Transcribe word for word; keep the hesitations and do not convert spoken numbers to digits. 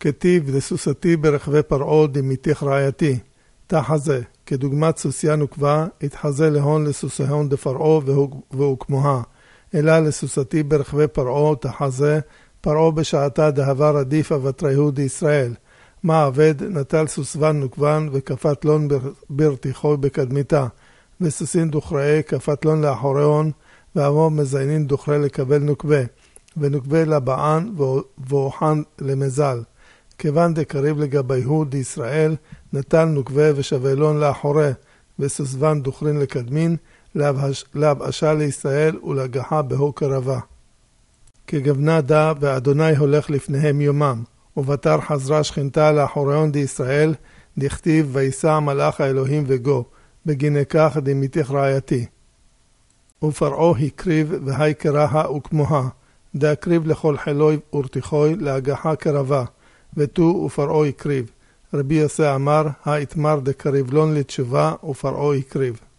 כתיב דסוסתי ברכבי פרעה דמיתך רעייתי, תחזה, כדוגמת סוסיה נוקבה, התחזה להון לסוסיהון דפרעה והוא כמוה, אלא לסוסתי ברכבי פרעה תחזה, פרעה בשעתה דהבה רדיפה ותריהו דישראל, מה עבד נטל סוסבן נוקבן וכפת לון ברתיחו בקדמיתה, וסוסין דוכראי כפת לון לאחוריון, ועמו מזיינין דוכרי לקבל נוקבה, ונוקבה לבען ואוחן למזל. כיוון דקריב לגביהו דישראל, נטל נוקבה ושבלון לאחורי, וסוסבן דוכרין לקדמין, להבאשה לישראל ולגחה בהו קרבה. כגבנה דה ואדוני הולך לפניהם יומם, ובתר חזרה שכינתה לאחוריון דישראל, דכתיב ויסע מלאך האלוהים וגו, בגיני כך דמיתך רעייתי. ופרעה הקריב והי קראה וכמוה, דהקריב לכל חילוי ורתיחוי להגחה קרבה, ותו ופרעה הקריב. רבי יוסי אמר, האתמר דקריב לון לתשובה ופרעה הקריב.